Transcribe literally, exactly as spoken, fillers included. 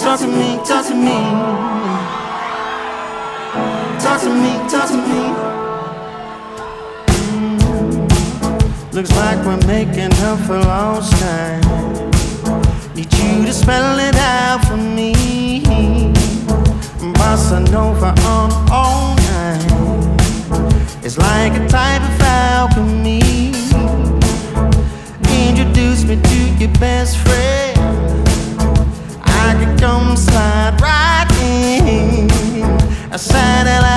Talk to me, talk to me. Talk to me, talk to me. Mm. Looks like we're making up for lost time. Need you to spell it out for me. Bossa Nova on all night. It's like a type of alchemy. Introduce me to your best friend. I could come slide right in. A satellite